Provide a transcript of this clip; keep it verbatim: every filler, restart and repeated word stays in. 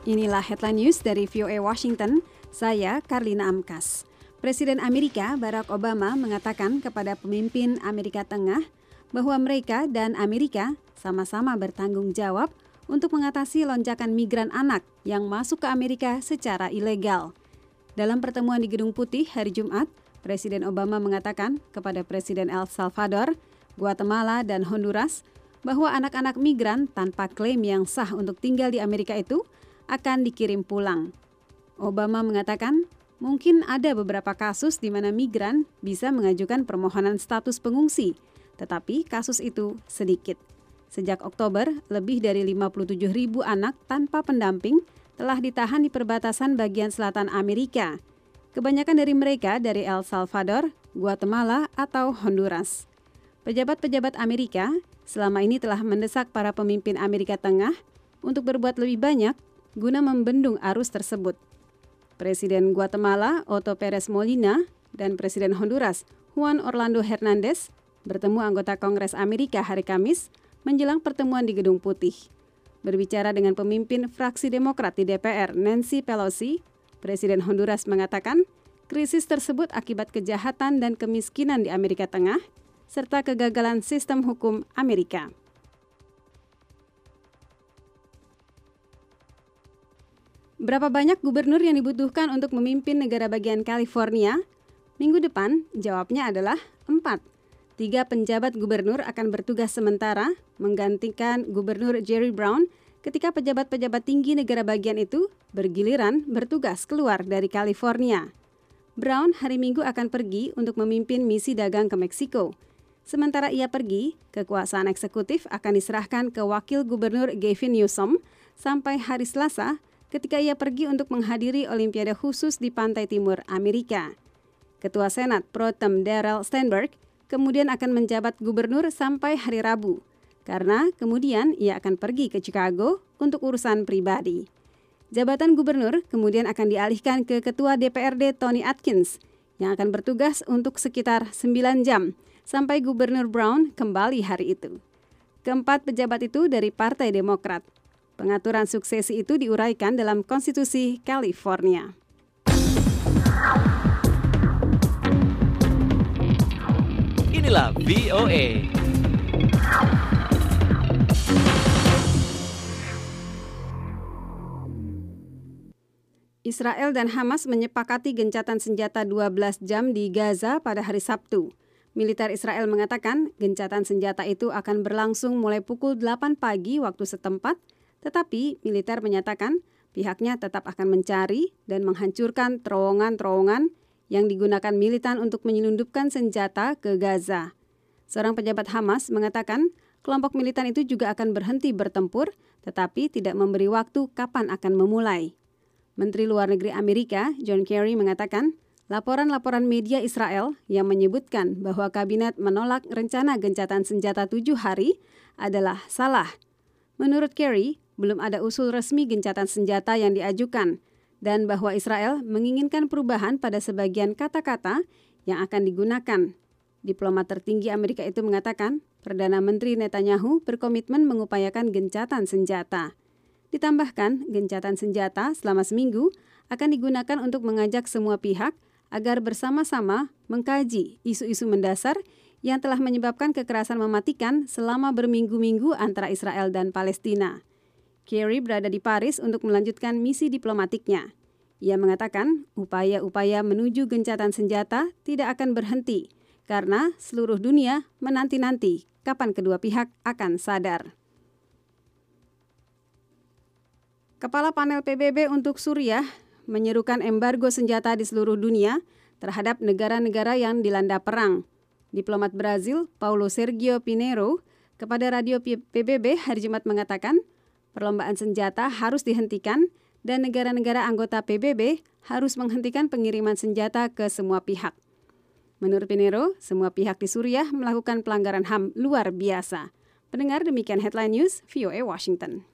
Inilah headline news dari V O A Washington, saya Karlina Amkas. Presiden Amerika Barack Obama mengatakan kepada pemimpin Amerika Tengah bahwa mereka dan Amerika sama-sama bertanggung jawab untuk mengatasi lonjakan migran anak yang masuk ke Amerika secara ilegal. Dalam pertemuan di Gedung Putih hari Jumat, Presiden Obama mengatakan kepada Presiden El Salvador, Guatemala, dan Honduras bahwa anak-anak migran tanpa klaim yang sah untuk tinggal di Amerika itu akan dikirim pulang. Obama mengatakan, mungkin ada beberapa kasus di mana migran bisa mengajukan permohonan status pengungsi, tetapi kasus itu sedikit. Sejak Oktober, lebih dari lima puluh tujuh ribu anak tanpa pendamping telah ditahan di perbatasan bagian selatan Amerika. Kebanyakan dari mereka dari El Salvador, Guatemala, atau Honduras. Pejabat-pejabat Amerika selama ini telah mendesak para pemimpin Amerika Tengah untuk berbuat lebih banyak guna membendung arus tersebut. Presiden Guatemala, Otto Pérez Molina, dan Presiden Honduras, Juan Orlando Hernández, bertemu anggota Kongres Amerika hari Kamis menjelang pertemuan di Gedung Putih. Berbicara dengan pemimpin fraksi Demokrat di D P R, Nancy Pelosi, Presiden Honduras mengatakan krisis tersebut akibat kejahatan dan kemiskinan di Amerika Tengah, serta kegagalan sistem hukum Amerika. Berapa banyak gubernur yang dibutuhkan untuk memimpin negara bagian California? Minggu depan, jawabnya adalah empat. Tiga penjabat gubernur akan bertugas sementara menggantikan Gubernur Jerry Brown ketika pejabat-pejabat tinggi negara bagian itu bergiliran bertugas keluar dari California. Brown hari Minggu akan pergi untuk memimpin misi dagang ke Meksiko. Sementara ia pergi, kekuasaan eksekutif akan diserahkan ke Wakil Gubernur Gavin Newsom sampai hari Selasa ketika ia pergi untuk menghadiri Olimpiade khusus di pantai timur Amerika. Ketua Senat Pro Tem Darrell Steinberg kemudian akan menjabat gubernur sampai hari Rabu, karena kemudian ia akan pergi ke Chicago untuk urusan pribadi. Jabatan gubernur kemudian akan dialihkan ke Ketua D P R D Tony Atkins yang akan bertugas untuk sekitar sembilan jam sampai Gubernur Brown kembali hari itu. Keempat pejabat itu dari Partai Demokrat. Pengaturan suksesi itu diuraikan dalam Konstitusi California. Inilah V O A. Israel dan Hamas menyepakati gencatan senjata dua belas jam di Gaza pada hari Sabtu. Militer Israel mengatakan gencatan senjata itu akan berlangsung mulai pukul delapan pagi waktu setempat, tetapi militer menyatakan pihaknya tetap akan mencari dan menghancurkan terowongan-terowongan yang digunakan militan untuk menyelundupkan senjata ke Gaza. Seorang pejabat Hamas mengatakan kelompok militan itu juga akan berhenti bertempur, tetapi tidak memberi waktu kapan akan memulai. Menteri Luar Negeri Amerika, John Kerry, mengatakan laporan-laporan media Israel yang menyebutkan bahwa kabinet menolak rencana gencatan senjata tujuh hari adalah salah. Menurut Kerry, belum ada usul resmi gencatan senjata yang diajukan, dan bahwa Israel menginginkan perubahan pada sebagian kata-kata yang akan digunakan. Diplomat tertinggi Amerika itu mengatakan, Perdana Menteri Netanyahu berkomitmen mengupayakan gencatan senjata. Ditambahkan, gencatan senjata selama seminggu akan digunakan untuk mengajak semua pihak agar bersama-sama mengkaji isu-isu mendasar yang telah menyebabkan kekerasan mematikan selama berminggu-minggu antara Israel dan Palestina. Kerry berada di Paris untuk melanjutkan misi diplomatiknya. Ia mengatakan upaya-upaya menuju gencatan senjata tidak akan berhenti karena seluruh dunia menanti-nanti kapan kedua pihak akan sadar. Kepala Panel P B B untuk Suriah menyerukan embargo senjata di seluruh dunia terhadap negara-negara yang dilanda perang. Diplomat Brazil, Paulo Sergio Pinheiro, kepada radio P B B hari Jumat mengatakan, perlombaan senjata harus dihentikan dan negara-negara anggota P B B harus menghentikan pengiriman senjata ke semua pihak. Menurut Pinheiro, semua pihak di Suriah melakukan pelanggaran H A M luar biasa. Pendengar, demikian headline news V O A Washington.